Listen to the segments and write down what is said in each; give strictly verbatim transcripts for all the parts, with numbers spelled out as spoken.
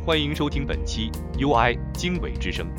欢迎收听本期 U I 经纬之声。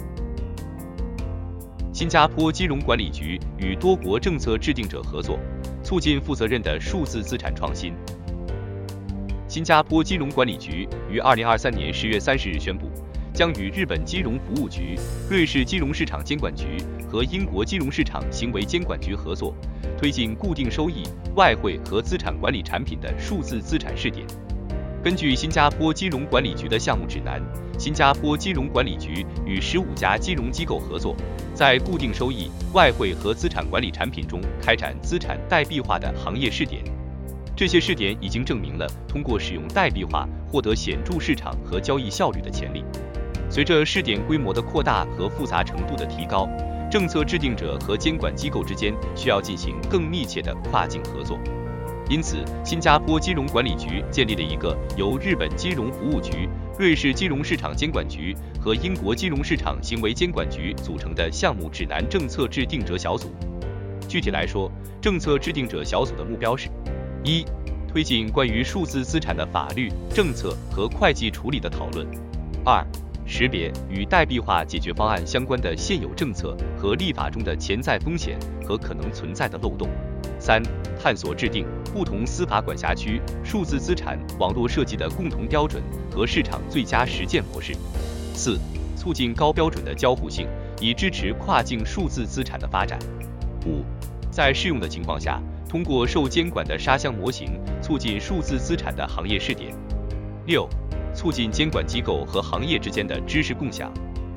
新加坡金融管理局与多国政策制定者合作，促进负责任的数字资产创新。新加坡金融管理局于二零二三年十月三十日宣布，将与日本金融服务局、瑞士金融市场监管局和英国金融市场行为监管局合作，推进固定收益、外汇和资产管理产品的数字资产试点。根据新加坡金融管理局的项目指南，新加坡金融管理局与十五家金融机构合作，在固定收益、外汇和资产管理产品中开展资产代币化的行业试点。这些试点已经证明了通过使用代币化获得显著市场和交易效率的潜力。随着试点规模的扩大和复杂程度的提高，政策制定者和监管机构之间需要进行更密切的跨境合作。因此，新加坡金融管理局建立了一个由日本金融服务局、瑞士金融市场监管局和英国金融市场行为监管局组成的项目指南政策制定者小组。具体来说，政策制定者小组的目标是：一、推进关于数字资产的法律、政策和会计处理的讨论；二、识别与代币化解决方案相关的现有政策和立法中的潜在风险和可能存在的漏洞；三、探索制定不同司法管辖区数字资产网络设计的共同标准和市场最佳实践模式；四、促进高标准的交互性，以支持跨境数字资产的发展；五、在适用的情况下，通过受监管的沙箱模型促进数字资产的行业试点；六、促进监管机构和行业之间的知识共享。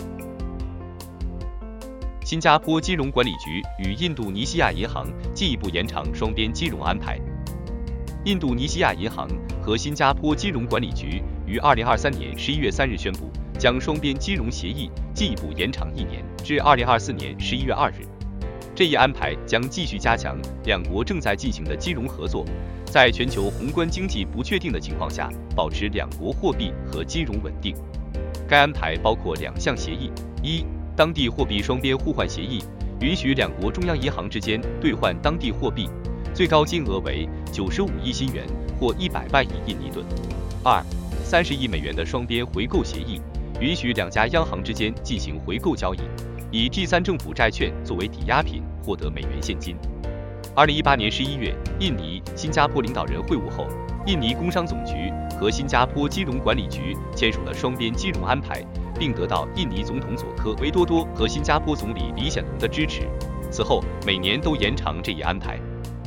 新加坡金融管理局与印度尼西亚银行进一步延长双边金融安排。印度尼西亚银行和新加坡金融管理局于二零二三年十一月三日宣布，将双边金融协议进一步延长一年，至二零二四年十一月二日。这一安排将继续加强两国正在进行的金融合作，在全球宏观经济不确定的情况下，保持两国货币和金融稳定。该安排包括两项协议：一、当地货币双边互换协议，允许两国中央银行之间兑换当地货币，最高金额为九十五亿新元或一百万亿印尼盾；二、三十亿美元的双边回购协议，允许两家央行之间进行回购交易，以 G 三 政府债券作为抵押品，获得美元现金。二零一八年十一月，印尼、新加坡领导人会晤后，印尼工商总局和新加坡金融管理局签署了双边金融安排，并得到印尼总统佐科维多多和新加坡总理李显龙的支持。此后，每年都延长这一安排。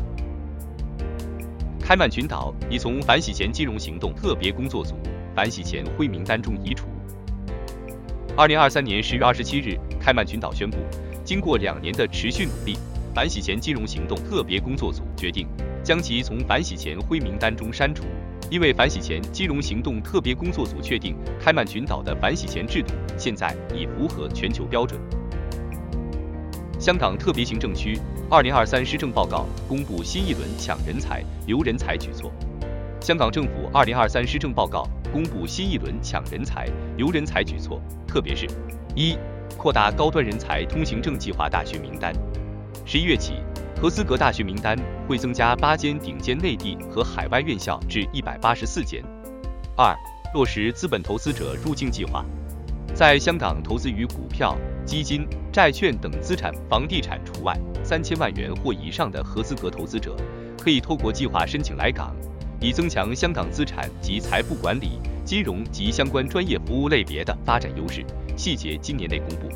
开曼群岛已从反洗钱金融行动特别工作组反洗钱灰名单中移除。二零二三年十月二十七日，开曼群岛宣布，经过两年的持续努力，反洗钱金融行动特别工作组决定将其从反洗钱灰名单中删除，因为反洗钱金融行动特别工作组确定，开曼群岛的反洗钱制度现在已符合全球标准。香港特别行政区二零二三施政报告公布新一轮抢人才、留人才举措。香港政府二零二三施政报告公布新一轮抢人才、留人才举措，特别是：一、扩大高端人才通行证计划大学名单。十一月起，合资格大学名单会增加八间顶尖内地和海外院校至一百八十四间。二、落实资本投资者入境计划，在香港投资于股票、基金、债券等资产房地产除外三千万元或以上的合资格投资者，可以透过计划申请来港，以增强香港资产及财富管理、金融及相关专业服务类别的发展优势。细节今年内公布。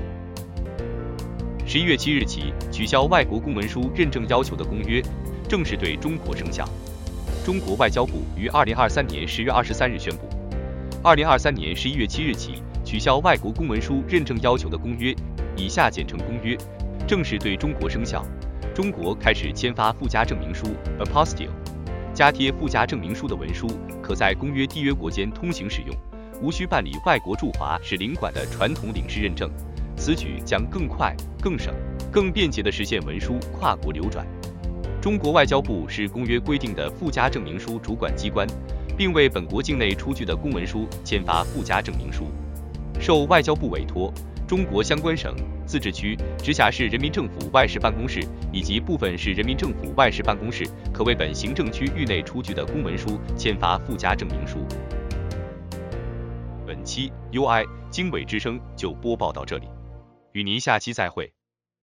十一月七日起，取消外国公文书认证要求的公约正式对中国生效。中国外交部于二零二三年十月二十三日宣布，二零二三年十一月七日起，取消外国公文书认证要求的公约（以下简称公约）正式对中国生效。中国开始签发附加证明书 （apostille）， 加贴附加证明书的文书可在公约缔约国间通行使用，无需办理外国驻华使领馆的传统领事认证。此举将更快、更省、更便捷地实现文书跨国流转。中国外交部是公约规定的附加证明书主管机关，并为本国境内出具的公文书签发附加证明书。受外交部委托，中国相关省、自治区、直辖市人民政府外事办公室以及部分市人民政府外事办公室可为本行政区域内出具的公文书签发附加证明书。本本期 U I 经纬之声就播报到这里，与您下期再会。